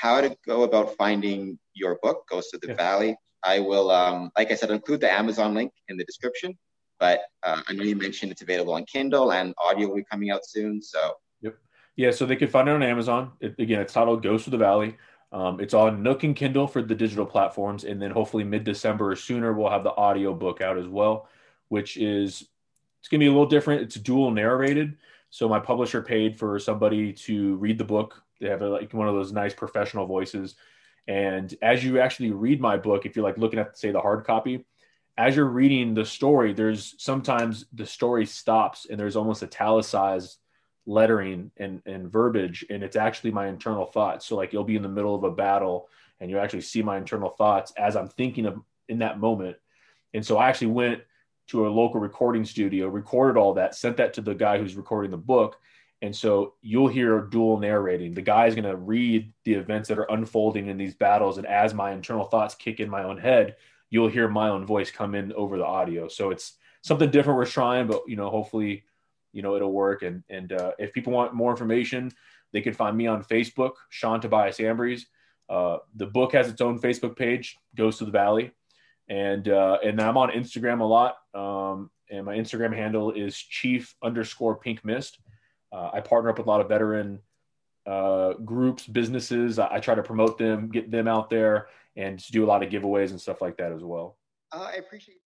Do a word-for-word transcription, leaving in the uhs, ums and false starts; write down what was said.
how to go about finding your book, Ghost of the Yeah. Valley, I will, um, like I said, include the Amazon link in the description. But uh, I know you mentioned it's available on Kindle and audio will be coming out soon. So Yep. Yeah, so they can find it on Amazon. It, again, it's titled Ghost of the Valley. Um, it's on Nook and Kindle for the digital platforms, and then hopefully mid-December or sooner we'll have the audio book out as well, which is it's gonna be a little different. It's dual narrated, so my publisher paid for somebody to read the book. They have a, like one of those nice professional voices, and as you actually read my book, if you're like looking at say the hard copy, as you're reading the story, there's sometimes the story stops and there's almost italicized lettering and, and verbiage, and it's actually my internal thoughts. So like you'll be in the middle of a battle and you actually see my internal thoughts as I'm thinking of in that moment. And so I actually went to a local recording studio, recorded all that, sent that to the guy who's recording the book. And so you'll hear dual narrating. The guy is going to read the events that are unfolding in these battles. And as my internal thoughts kick in my own head, you'll hear my own voice come in over the audio. So it's something different we're trying, but you know, hopefully, you know, it'll work. And, and uh, if people want more information, they can find me on Facebook, Sean Tobias Ambries. Uh, the book has its own Facebook page, Ghost of the Valley. And, uh, and I'm on Instagram a lot. Um, and my Instagram handle is chief underscore pink mist. Uh, I partner up with a lot of veteran uh, groups, businesses. I, I try to promote them, get them out there, and do a lot of giveaways and stuff like that as well. uh, I appreciate